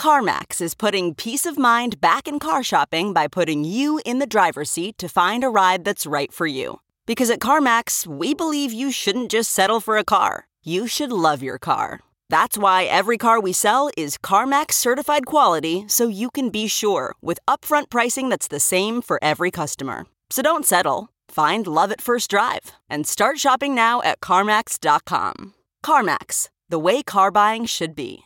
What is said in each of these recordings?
CarMax is putting peace of mind back in car shopping by putting you in the driver's seat to find a ride that's right for you. Because at CarMax, we believe you shouldn't just settle for a car. You should love your car. That's why every car we sell is CarMax certified quality, so you can be sure with upfront pricing that's the same for every customer. So don't settle. Find love at first drive and start shopping now at CarMax.com. CarMax, the way car buying should be.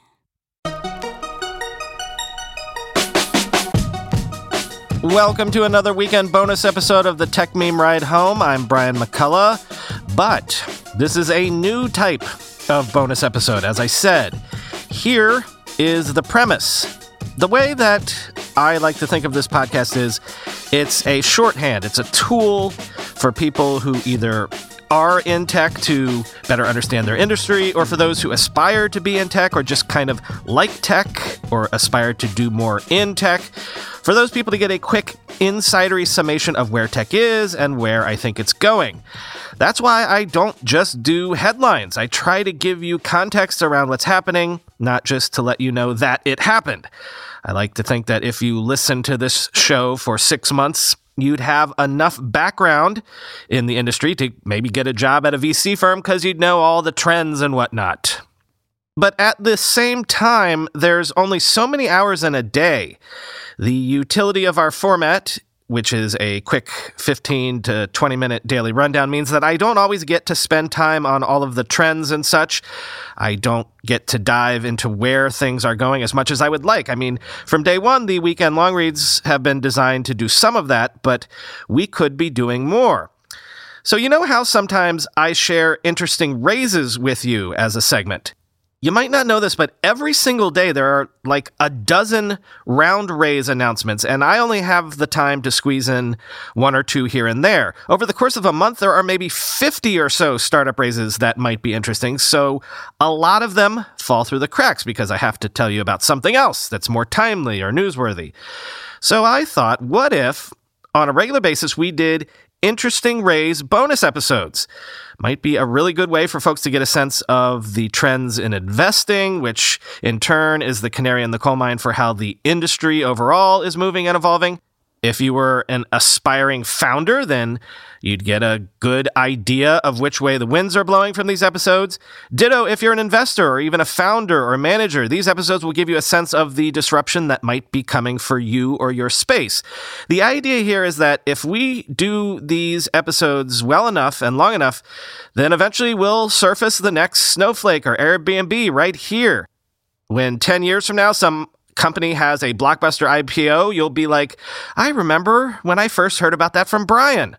Welcome to another weekend bonus episode of the Tech Meme Ride Home. I'm Brian McCullough, but this is a new type of bonus episode. As I said, here is the premise. The way that I like to think of this podcast is it's a shorthand. It's a tool for people who either are in tech to better understand their industry, or for those who aspire to be in tech or just kind of like tech or aspire to do more in tech. For those people to get a quick insidery summation of where tech is and where I think it's going. That's why I don't just do headlines. I try to give you context around what's happening, not just to let you know that it happened. I like to think that if you listen to this show for 6 months, you'd have enough background in the industry to maybe get a job at a VC firm because you'd know all the trends and whatnot. But at the same time, there's only so many hours in a day. The utility of our format, which is a quick 15 to 20-minute daily rundown, means that I don't always get to spend time on all of the trends and such. I don't get to dive into where things are going as much as I would like. I mean, from day one, the weekend long reads have been designed to do some of that, but we could be doing more. So you know how sometimes I share interesting raises with you as a segment? You might not know this, but every single day there are like a dozen round raise announcements, and I only have the time to squeeze in one or two here and there. Over the course of a month, there are maybe 50 or so startup raises that might be interesting, so a lot of them fall through the cracks because I have to tell you about something else that's more timely or newsworthy. So I thought, what if, on a regular basis, we did interesting raise bonus episodes? Might be a really good way for folks to get a sense of the trends in investing, which in turn is the canary in the coal mine for how the industry overall is moving and evolving. If you were an aspiring founder, then you'd get a good idea of which way the winds are blowing from these episodes. Ditto if you're an investor or even a founder or manager. These episodes will give you a sense of the disruption that might be coming for you or your space. The idea here is that if we do these episodes well enough and long enough, then eventually we'll surface the next Snowflake or Airbnb right here. When 10 years from now, some company has a blockbuster IPO, you'll be like, I remember when I first heard about that from Brian.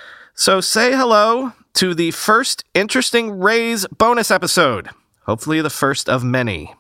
So say hello to the first interesting raise bonus episode. Hopefully the first of many.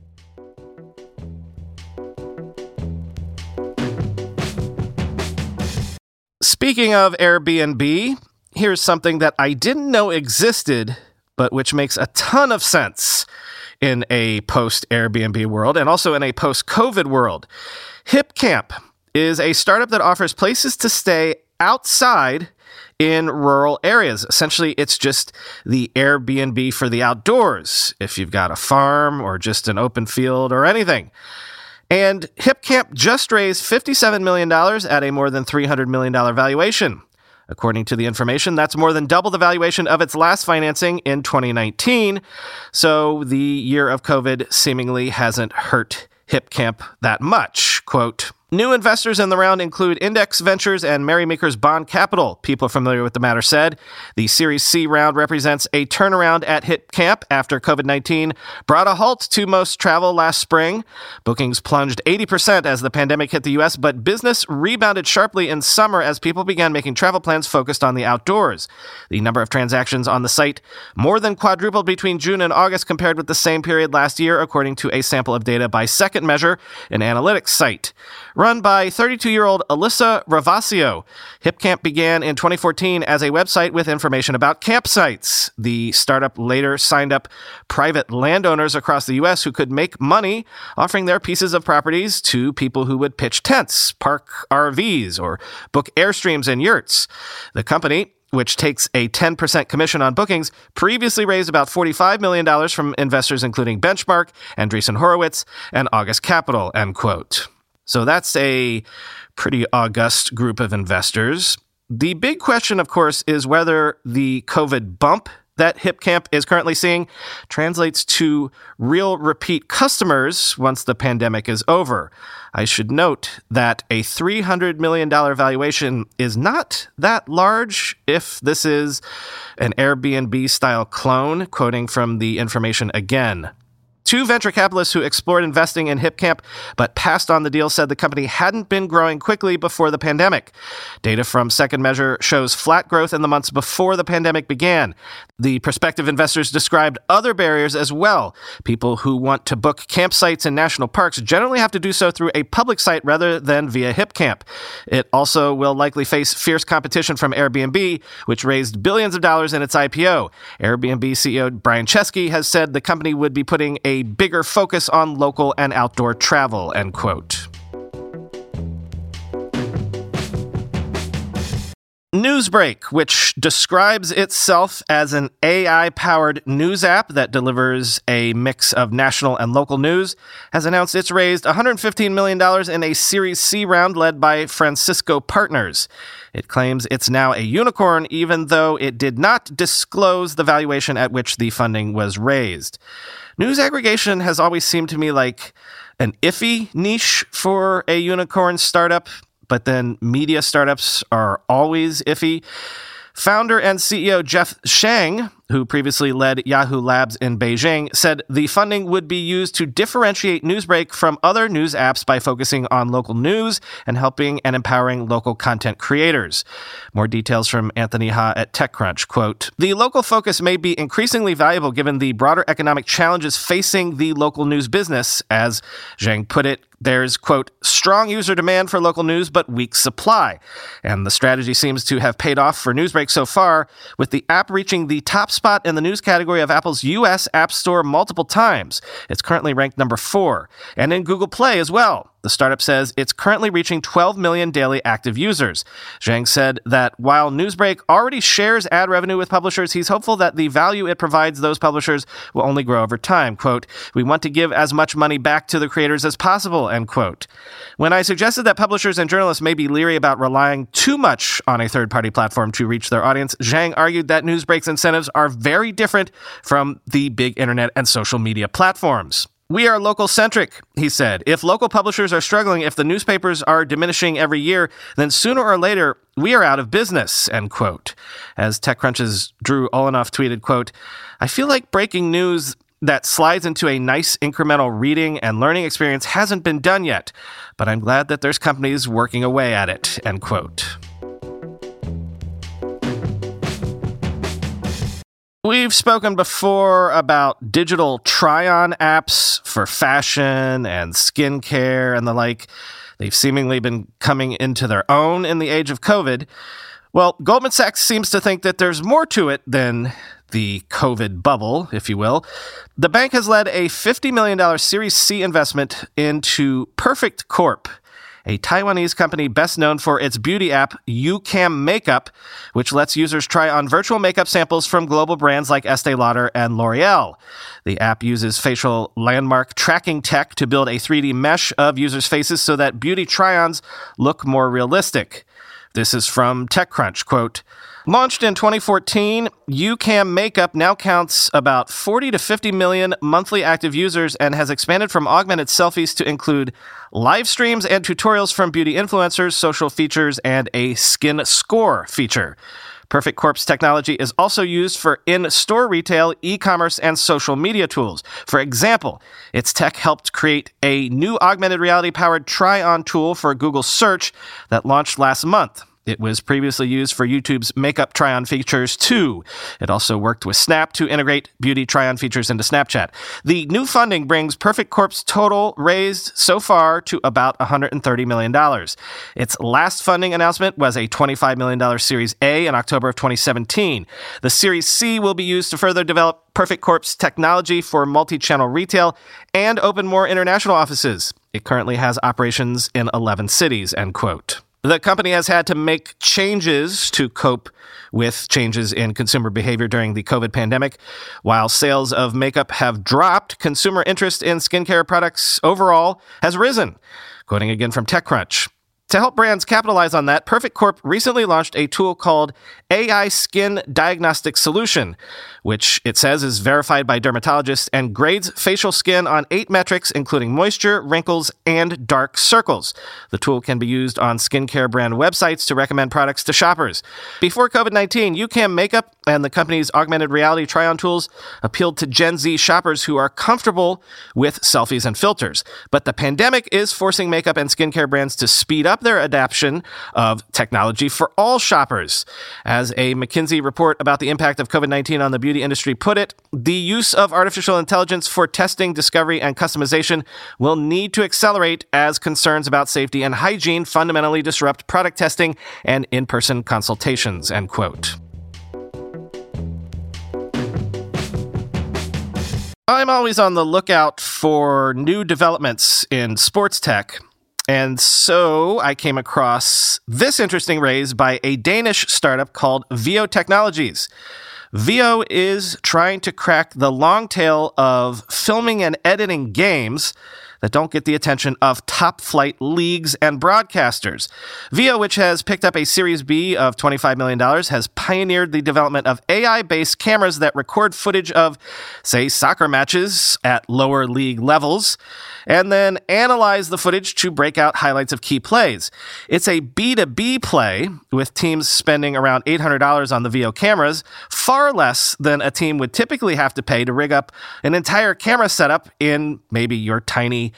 Speaking of Airbnb, here's something that I didn't know existed, but which makes a ton of sense in a post-Airbnb world and also in a post-COVID world. HipCamp is a startup that offers places to stay outside in rural areas. Essentially, it's just the Airbnb for the outdoors, if you've got a farm or just an open field or anything. And HipCamp just raised $57 million at a more than $300 million valuation. According to the information, that's more than double the valuation of its last financing in 2019. So the year of COVID seemingly hasn't hurt HipCamp that much. Quote, new investors in the round include Index Ventures and Merrymakers Bond Capital. People familiar with the matter said the Series C round represents a turnaround at HipCamp after COVID-19 brought a halt to most travel last spring. Bookings plunged 80% as the pandemic hit the U.S., but business rebounded sharply in summer as people began making travel plans focused on the outdoors. The number of transactions on the site more than quadrupled between June and August compared with the same period last year, according to a sample of data by Second Measure, an analytics site. Run by 32-year-old Alyssa Ravasio, HipCamp began in 2014 as a website with information about campsites. The startup later signed up private landowners across the U.S. who could make money offering their pieces of properties to people who would pitch tents, park RVs, or book Airstreams and yurts. The company which takes a 10% commission on bookings, previously raised about $45 million from investors including Benchmark, Andreessen Horowitz, and August Capital, end quote. So that's a pretty august group of investors. The big question, of course, is whether the COVID bump that HipCamp is currently seeing translates to real repeat customers once the pandemic is over. I should note that a $300 million valuation is not that large if this is an Airbnb-style clone, quoting from the information again. Two venture capitalists who explored investing in HipCamp but passed on the deal said the company hadn't been growing quickly before the pandemic. Data from Second Measure shows flat growth in the months before the pandemic began. The prospective investors described other barriers as well. People who want to book campsites in national parks generally have to do so through a public site rather than via HipCamp. It also will likely face fierce competition from Airbnb, which raised billions of dollars in its IPO. Airbnb CEO Brian Chesky has said the company would be putting a bigger focus on local and outdoor travel, end quote. Newsbreak, which describes itself as an AI-powered news app that delivers a mix of national and local news, has announced it's raised $115 million in a Series C round led by Francisco Partners. It claims it's now a unicorn, even though it did not disclose the valuation at which the funding was raised. News aggregation has always seemed to me like an iffy niche for a unicorn startup, but then media startups are always iffy. Founder and CEO Jeff Shang, who previously led Yahoo Labs in Beijing, said the funding would be used to differentiate Newsbreak from other news apps by focusing on local news and helping and empowering local content creators. More details from Anthony Ha at TechCrunch, quote, "The local focus may be increasingly valuable given the broader economic challenges facing the local news business. As Zhang put it, there's, quote, strong user demand for local news, but weak supply. And the strategy seems to have paid off for Newsbreak so far, with the app reaching the top spot in the news category of Apple's U.S. App Store multiple times. It's currently ranked number 4, and in Google Play as well. The startup says it's currently reaching 12 million daily active users. Zhang said that while Newsbreak already shares ad revenue with publishers, he's hopeful that the value it provides those publishers will only grow over time. Quote, "We want to give as much money back to the creators as possible," end quote. When I suggested that publishers and journalists may be leery about relying too much on a third-party platform to reach their audience, Zhang argued that Newsbreak's incentives are very different from the big internet and social media platforms. "We are local-centric," he said. "If local publishers are struggling, if the newspapers are diminishing every year, then sooner or later, we are out of business," end quote. As TechCrunch's Drew Olenoff tweeted, quote, "I feel like breaking news that slides into a nice incremental reading and learning experience hasn't been done yet, but I'm glad that there's companies working away at it," end quote. We've spoken before about digital try-on apps for fashion and skincare and the like. They've seemingly been coming into their own in the age of COVID. Well, Goldman Sachs seems to think that there's more to it than the COVID bubble, if you will. The bank has led a $50 million Series C investment into Perfect Corp, a Taiwanese company best known for its beauty app, YouCam Makeup, which lets users try on virtual makeup samples from global brands like Estee Lauder and L'Oreal. The app uses facial landmark tracking tech to build a 3D mesh of users' faces so that beauty try-ons look more realistic. This is from TechCrunch, quote, "Launched in 2014, YouCam Makeup now counts about 40 to 50 million monthly active users and has expanded from augmented selfies to include live streams and tutorials from beauty influencers, social features, and a skin score feature. Perfect Corp's technology is also used for in-store retail, e-commerce, and social media tools. For example, its tech helped create a new augmented reality-powered try-on tool for Google Search that launched last month. It was previously used for YouTube's makeup try-on features, too. It also worked with Snap to integrate beauty try-on features into Snapchat. The new funding brings Perfect Corp's total raised so far to about $130 million. Its last funding announcement was a $25 million Series A in October of 2017. The Series C will be used to further develop Perfect Corp's technology for multi-channel retail and open more international offices. It currently has operations in 11 cities, end quote. The company has had to make changes to cope with changes in consumer behavior during the COVID pandemic. While sales of makeup have dropped, consumer interest in skincare products overall has risen. Quoting again from TechCrunch. To help brands capitalize on that, Perfect Corp recently launched a tool called AI Skin Diagnostic Solution, which it says is verified by dermatologists and grades facial skin on 8 metrics, including moisture, wrinkles, and dark circles. The tool can be used on skincare brand websites to recommend products to shoppers. Before COVID-19, YouCam Makeup and the company's augmented reality try-on tools appealed to Gen Z shoppers who are comfortable with selfies and filters. But the pandemic is forcing makeup and skincare brands to speed up their adoption of technology for all shoppers. As a McKinsey report about the impact of COVID-19 on the beauty industry put it, the use of artificial intelligence for testing, discovery, and customization will need to accelerate as concerns about safety and hygiene fundamentally disrupt product testing and in-person consultations, end quote. I'm always on the lookout for new developments in sports tech. And so I came across this interesting raise by a Danish startup called Veo Technologies. Veo is trying to crack the long tail of filming and editing games that don't get the attention of top-flight leagues and broadcasters. Veo, which has picked up a Series B of $25 million, has pioneered the development of AI-based cameras that record footage of, say, soccer matches at lower league levels, and then analyze the footage to break out highlights of key plays. It's a B2B play, with teams spending around $800 on the Veo cameras, far less than a team would typically have to pay to rig up an entire camera setup in maybe your tiny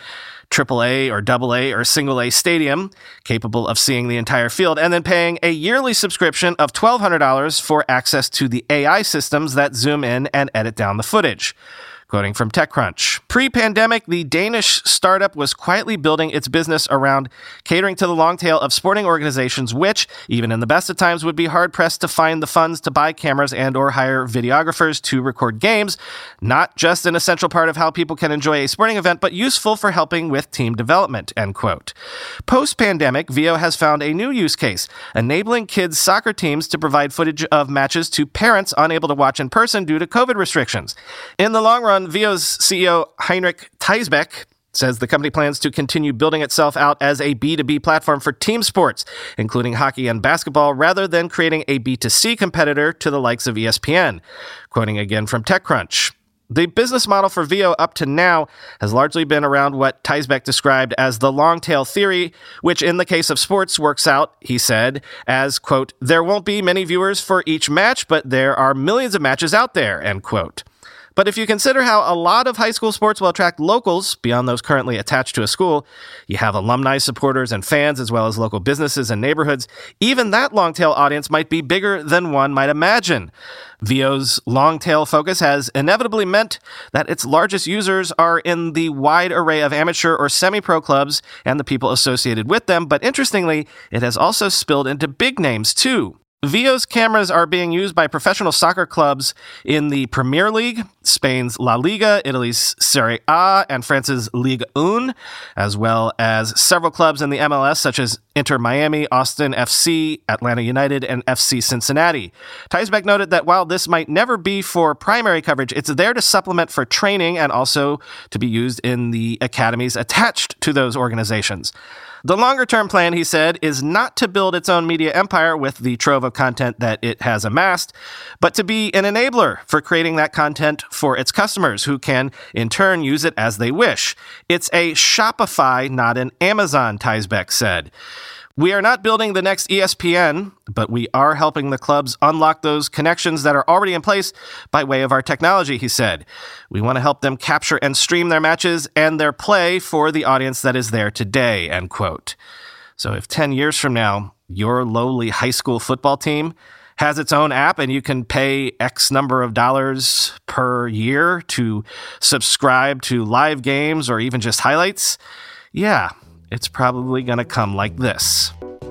AAA or AA or single A stadium, capable of seeing the entire field, and then paying a yearly subscription of $1,200 for access to the AI systems that zoom in and edit down the footage. Quoting from TechCrunch. Pre-pandemic, the Danish startup was quietly building its business around catering to the long tail of sporting organizations, which, even in the best of times, would be hard-pressed to find the funds to buy cameras and or hire videographers to record games, not just an essential part of how people can enjoy a sporting event, but useful for helping with team development, end quote. Post-pandemic, Veo has found a new use case, enabling kids' soccer teams to provide footage of matches to parents unable to watch in person due to COVID restrictions. In the long run, Veo's CEO Heinrich Teisbeck says the company plans to continue building itself out as a B2B platform for team sports, including hockey and basketball, rather than creating a B2C competitor to the likes of ESPN. Quoting again from TechCrunch. The business model for Veo up to now has largely been around what Teisbeck described as the long tail theory, which in the case of sports works out, he said, as, quote, there won't be many viewers for each match, but there are millions of matches out there, end quote. But if you consider how a lot of high school sports will attract locals beyond those currently attached to a school, you have alumni supporters and fans as well as local businesses and neighborhoods, even that long-tail audience might be bigger than one might imagine. Veo's long-tail focus has inevitably meant that its largest users are in the wide array of amateur or semi-pro clubs and the people associated with them, but interestingly, it has also spilled into big names too. Veo's cameras are being used by professional soccer clubs in the Premier League, Spain's La Liga, Italy's Serie A, and France's Ligue 1, as well as several clubs in the MLS such as Inter Miami, Austin FC, Atlanta United, and FC Cincinnati. Teisbeck noted that while this might never be for primary coverage, it's there to supplement for training and also to be used in the academies attached to those organizations. The longer-term plan, he said, is not to build its own media empire with the trove of content that it has amassed, but to be an enabler for creating that content for its customers, who can, in turn, use it as they wish. It's a Shopify, not an Amazon, Teisbeck said. We are not building the next ESPN, but we are helping the clubs unlock those connections that are already in place by way of our technology, he said. We want to help them capture and stream their matches and their play for the audience that is there today, end quote. So if 10 years from now, your lowly high school football team has its own app and you can pay X number of dollars per year to subscribe to live games or even just highlights, yeah, it's probably going to come like this.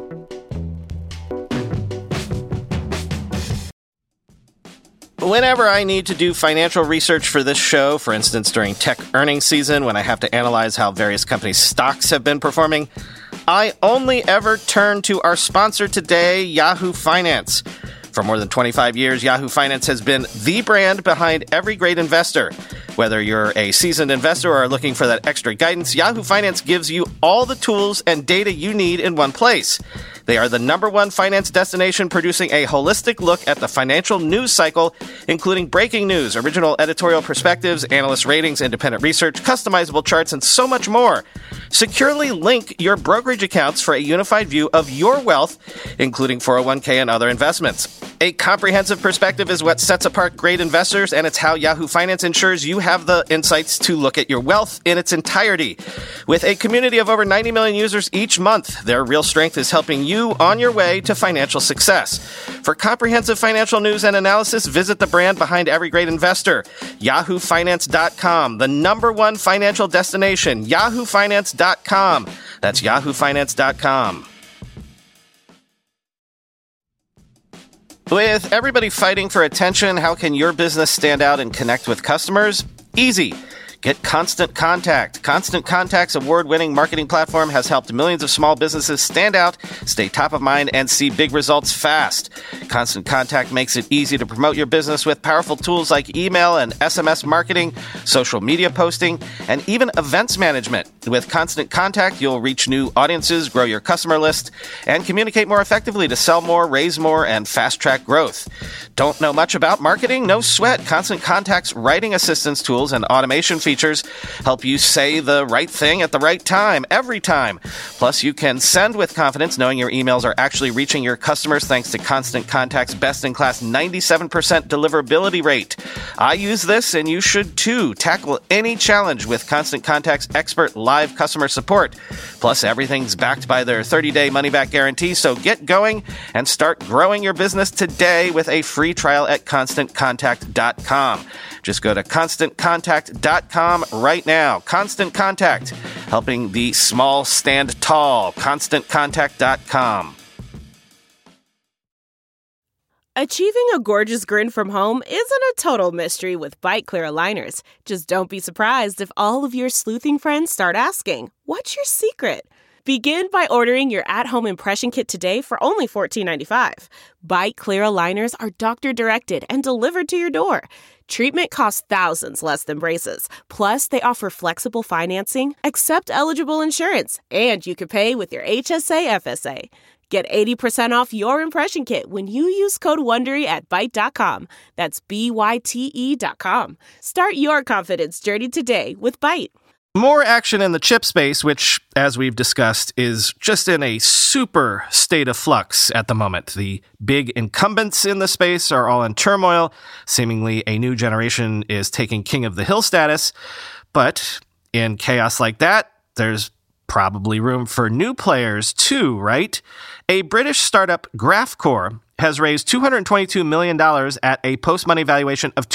Whenever I need to do financial research for this show, for instance during tech earnings season when I have to analyze how various companies' stocks have been performing, I only ever turn to our sponsor today, Yahoo Finance. For more than 25 years, Yahoo Finance has been the brand behind every great investor. Whether you're a seasoned investor or are looking for that extra guidance, Yahoo Finance gives you all the tools and data you need in one place. They are the #1 finance destination, producing a holistic look at the financial news cycle, including breaking news, original editorial perspectives, analyst ratings, independent research, customizable charts, and so much more. Securely link your brokerage accounts for a unified view of your wealth, including 401k and other investments. A comprehensive perspective is what sets apart great investors, and it's how Yahoo Finance ensures you have the insights to look at your wealth in its entirety. With a community of over 90 million users each month, their real strength is helping you on your way to financial success. For comprehensive financial news and analysis, visit the brand behind every great investor, yahoofinance.com, the #1 financial destination, yahoofinance.com. That's yahoofinance.com. With everybody fighting for attention, how can your business stand out and connect with customers? Easy. Get Constant Contact. Constant Contact's award-winning marketing platform has helped millions of small businesses stand out, stay top of mind, and see big results fast. Constant Contact makes it easy to promote your business with powerful tools like email and SMS marketing, social media posting, and even events management. With Constant Contact, you'll reach new audiences, grow your customer list, and communicate more effectively to sell more, raise more, and fast-track growth. Don't know much about marketing? No sweat. Constant Contact's writing assistance tools and automation features help you say the right thing at the right time, every time. Plus, you can send with confidence knowing your emails are actually reaching your customers thanks to Constant Contact's best-in-class 97% deliverability rate. I use this, and you should too. Tackle any challenge with Constant Contact's expert live customer support. Plus, everything's backed by their 30-day money-back guarantee, so get going and start growing your business today with a free trial at ConstantContact.com. Just go to ConstantContact.com right now. Constant Contact, helping the small stand tall. ConstantContact.com. Achieving a gorgeous grin from home isn't a total mystery with Byte Clear aligners. Just don't be surprised if all of your sleuthing friends start asking, "What's your secret?" Begin by ordering your at-home impression kit today for only $14.95. Byte Clear aligners are doctor-directed and delivered to your door. Treatment costs thousands less than braces. Plus, they offer flexible financing, accept eligible insurance, and you can pay with your HSA FSA. Get 80% off your impression kit when you use code WONDERY at Byte.com. That's BYTE.com. Start your confidence journey today with Byte. More action in the chip space, which, as we've discussed, is just in a super state of flux at the moment. The big incumbents in the space are all in turmoil. Seemingly, a new generation is taking king of the hill status. But in chaos like that, there's probably room for new players too, right? A British startup, Graphcore, has raised $222 million at a post-money valuation of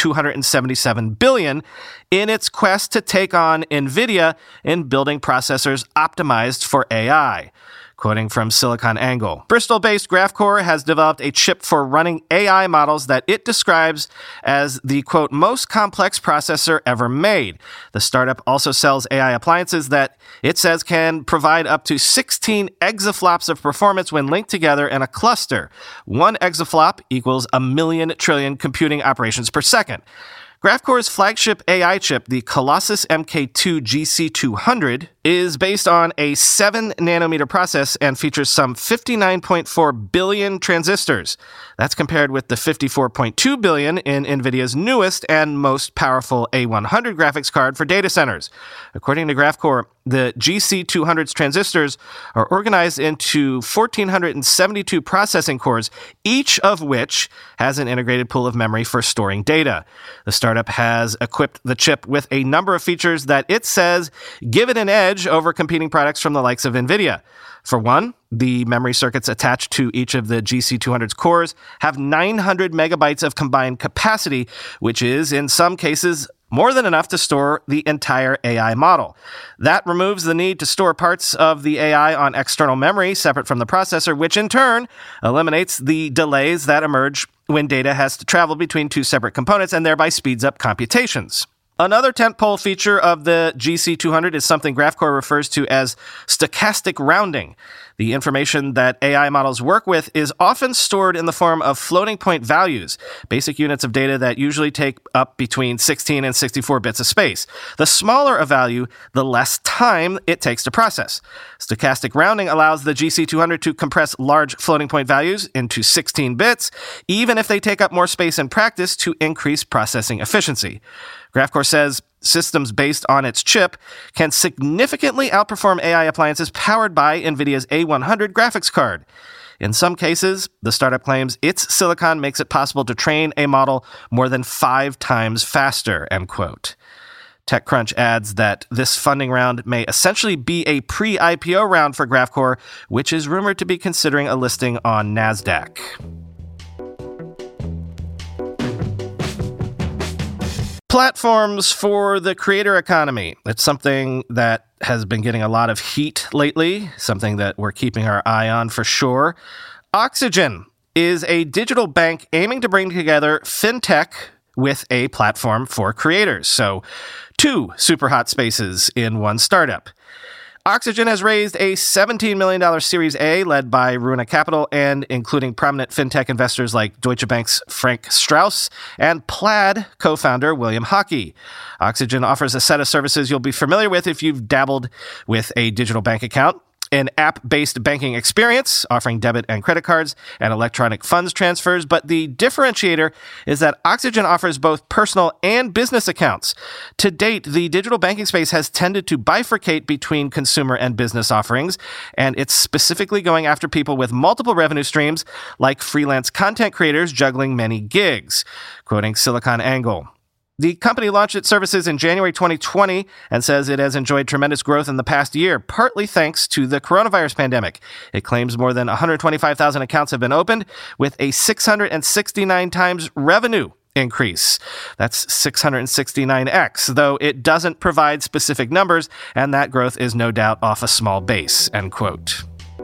$277 billion in its quest to take on NVIDIA in building processors optimized for AI. Quoting from SiliconANGLE, Bristol-based Graphcore has developed a chip for running AI models that it describes as the, quote, most complex processor ever made. The startup also sells AI appliances that it says can provide up to 16 exaflops of performance when linked together in a cluster. 1 exaflop equals 1,000,000 trillion computing operations per second. Graphcore's flagship AI chip, the Colossus MK2 GC200, is based on a 7-nanometer process and features some 59.4 billion transistors. That's compared with the 54.2 billion in NVIDIA's newest and most powerful A100 graphics card for data centers. According to Graphcore, the GC200's transistors are organized into 1,472 processing cores, each of which has an integrated pool of memory for storing data. The startup has equipped the chip with a number of features that it says give it an edge over competing products from the likes of NVIDIA. For one, the memory circuits attached to each of the GC200's cores have 900 megabytes of combined capacity, which is, in some cases, more than enough to store the entire AI model. That removes the need to store parts of the AI on external memory separate from the processor, which in turn eliminates the delays that emerge when data has to travel between two separate components and thereby speeds up computations. Another tentpole feature of the GC200 is something Graphcore refers to as stochastic rounding. The information that AI models work with is often stored in the form of floating point values, basic units of data that usually take up between 16 and 64 bits of space. The smaller a value, the less time it takes to process. Stochastic rounding allows the GC200 to compress large floating point values into 16 bits, even if they take up more space in practice to increase processing efficiency. Graphcore says systems based on its chip can significantly outperform AI appliances powered by NVIDIA's A100 graphics card. In some cases, the startup claims its silicon makes it possible to train a model more than 5 times faster, end quote. TechCrunch adds that this funding round may essentially be a pre-IPO round for Graphcore, which is rumored to be considering a listing on NASDAQ. Platforms for the creator economy. It's something that has been getting a lot of heat lately, something that we're keeping our eye on for sure. Oxygen is a digital bank aiming to bring together fintech with a platform for creators. So 2 super hot spaces in one startup. Oxygen has raised a $17 million Series A led by Runa Capital and including prominent fintech investors like Deutsche Bank's Frank Strauss and Plaid co-founder William Hockey. Oxygen offers a set of services you'll be familiar with if you've dabbled with a digital bank account. An app-based banking experience offering debit and credit cards and electronic funds transfers, but the differentiator is that Oxygen offers both personal and business accounts. To date, the digital banking space has tended to bifurcate between consumer and business offerings, and it's specifically going after people with multiple revenue streams, like freelance content creators juggling many gigs. Quoting SiliconANGLE. The company launched its services in January 2020 and says it has enjoyed tremendous growth in the past year, partly thanks to the coronavirus pandemic. It claims more than 125,000 accounts have been opened, with a 669 times revenue increase. That's 669x, though it doesn't provide specific numbers, and that growth is no doubt off a small base, end quote.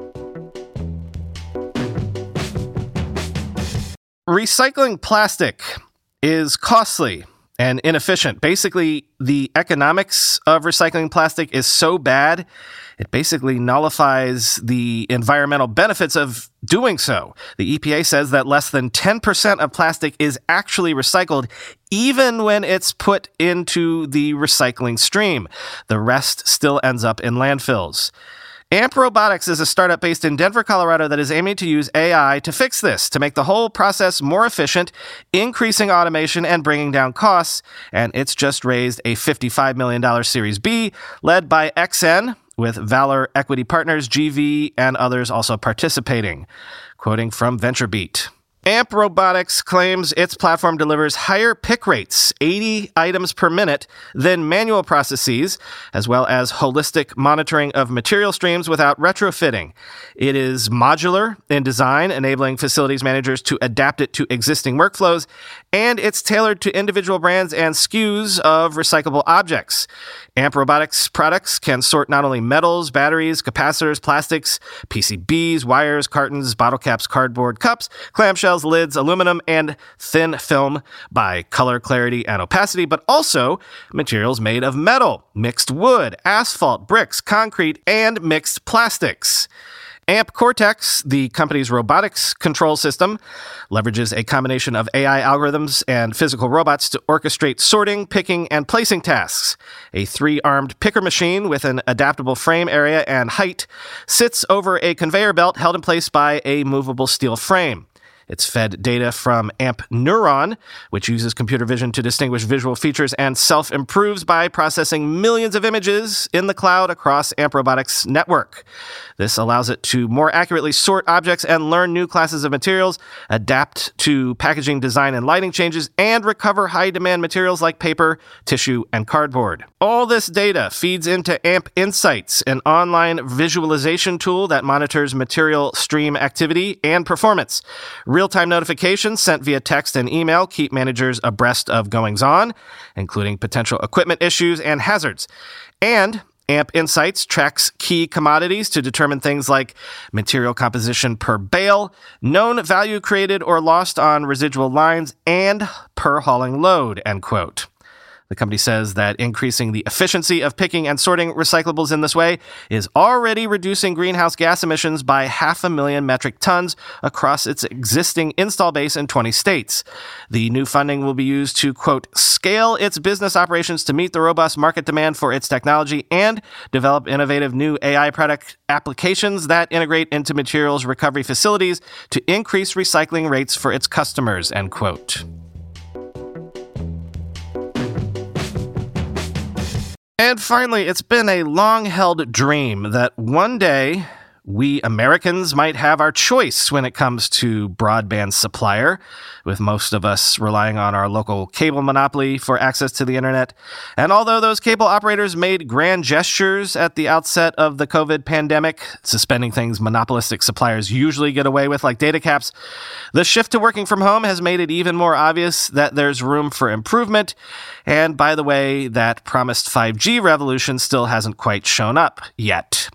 Recycling plastic is costly and inefficient. Basically, the economics of recycling plastic is so bad, it basically nullifies the environmental benefits of doing so. The EPA says that less than 10% of plastic is actually recycled, even when it's put into the recycling stream. The rest still ends up in landfills. AMP Robotics is a startup based in Denver, Colorado that is aiming to use AI to fix this, to make the whole process more efficient, increasing automation and bringing down costs. And it's just raised a $55 million Series B, led by XN, with Valor Equity Partners, GV, and others also participating. Quoting from VentureBeat. AMP Robotics claims its platform delivers higher pick rates, 80 items per minute, than manual processes, as well as holistic monitoring of material streams without retrofitting. It is modular in design, enabling facilities managers to adapt it to existing workflows, and it's tailored to individual brands and SKUs of recyclable objects. AMP Robotics products can sort not only metals, batteries, capacitors, plastics, PCBs, wires, cartons, bottle caps, cardboard, cups, clamshells, lids, aluminum, and thin film by color, clarity, and opacity, but also materials made of metal, mixed wood, asphalt, bricks, concrete, and mixed plastics. AMP Cortex, the company's robotics control system, leverages a combination of AI algorithms and physical robots to orchestrate sorting, picking, and placing tasks. A 3-armed picker machine with an adaptable frame area and height sits over a conveyor belt held in place by a movable steel frame. It's fed data from AMP Neuron, which uses computer vision to distinguish visual features and self-improves by processing millions of images in the cloud across AMP Robotics' network. This allows it to more accurately sort objects and learn new classes of materials, adapt to packaging design and lighting changes, and recover high-demand materials like paper, tissue, and cardboard. All this data feeds into AMP Insights, an online visualization tool that monitors material stream activity and performance. Real-time notifications sent via text and email keep managers abreast of goings-on, including potential equipment issues and hazards. And AMP Insights tracks key commodities to determine things like material composition per bale, known value created or lost on residual lines, and per hauling load, end quote. The company says that increasing the efficiency of picking and sorting recyclables in this way is already reducing greenhouse gas emissions by 500,000 metric tons across its existing install base in 20 states. The new funding will be used to, quote, scale its business operations to meet the robust market demand for its technology and develop innovative new AI product applications that integrate into materials recovery facilities to increase recycling rates for its customers, end quote. And finally, it's been a long-held dream that one day we Americans might have our choice when it comes to broadband supplier, with most of us relying on our local cable monopoly for access to the internet. And although those cable operators made grand gestures at the outset of the COVID pandemic, suspending things monopolistic suppliers usually get away with, like data caps, the shift to working from home has made it even more obvious that there's room for improvement. And by the way, that promised 5G revolution still hasn't quite shown up yet.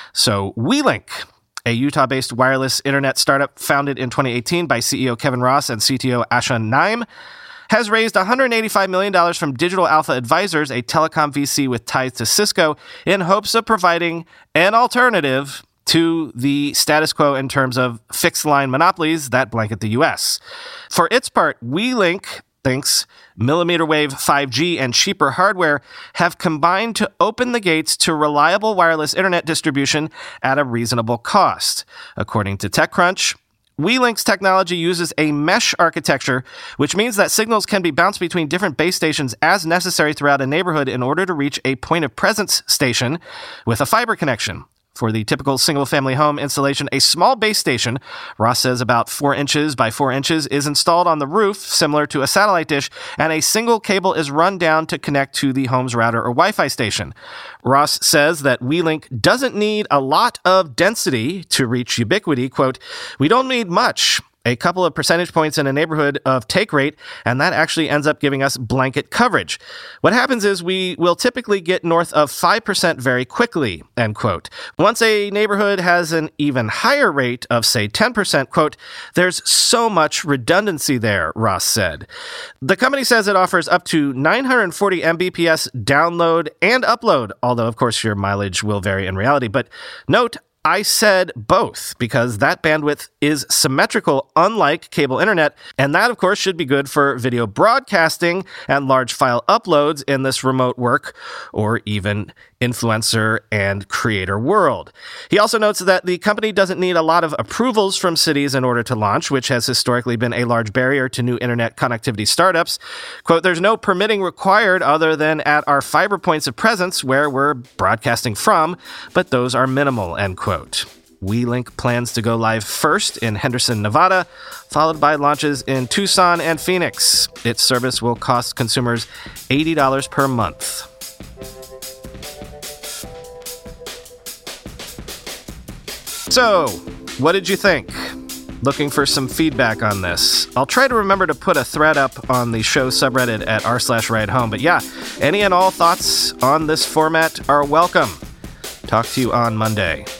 So WeLink, a Utah-based wireless internet startup founded in 2018 by CEO Kevin Ross and CTO Asha Naim, has raised $185 million from Digital Alpha Advisors, a telecom VC with ties to Cisco, in hopes of providing an alternative to the status quo in terms of fixed-line monopolies that blanket the U.S. For its part, WeLink thinks millimeter wave 5G and cheaper hardware have combined to open the gates to reliable wireless internet distribution at a reasonable cost. According to TechCrunch, WeLink's technology uses a mesh architecture, which means that signals can be bounced between different base stations as necessary throughout a neighborhood in order to reach a point of presence station with a fiber connection. For the typical single-family home installation, a small base station, Ross says about 4 inches by 4 inches, is installed on the roof, similar to a satellite dish, and a single cable is run down to connect to the home's router or Wi-Fi station. Ross says that WeLink doesn't need a lot of density to reach ubiquity. Quote, "We don't need much. A couple of percentage points in a neighborhood of take rate, and that actually ends up giving us blanket coverage. What happens is we will typically get north of 5% very quickly," end quote. Once a neighborhood has an even higher rate of, say, 10%, quote, "there's so much redundancy there," Ross said. The company says it offers up to 940 Mbps download and upload, although, of course, your mileage will vary in reality. But note, I said both because that bandwidth is symmetrical, unlike cable internet, and that, of course, should be good for video broadcasting and large file uploads in this remote work or even influencer and creator world. He also notes that the company doesn't need a lot of approvals from cities in order to launch, which has historically been a large barrier to new internet connectivity startups. Quote, "There's no permitting required other than at our fiber points of presence where we're broadcasting from, but those are minimal," end quote. WeLink plans to go live first in Henderson, Nevada, followed by launches in Tucson and Phoenix. Its service will cost consumers $80 per month. So, what did you think? Looking for some feedback on this. I'll try to remember to put a thread up on the show subreddit at r/ridehome. But yeah, any and all thoughts on this format are welcome. Talk to you on Monday.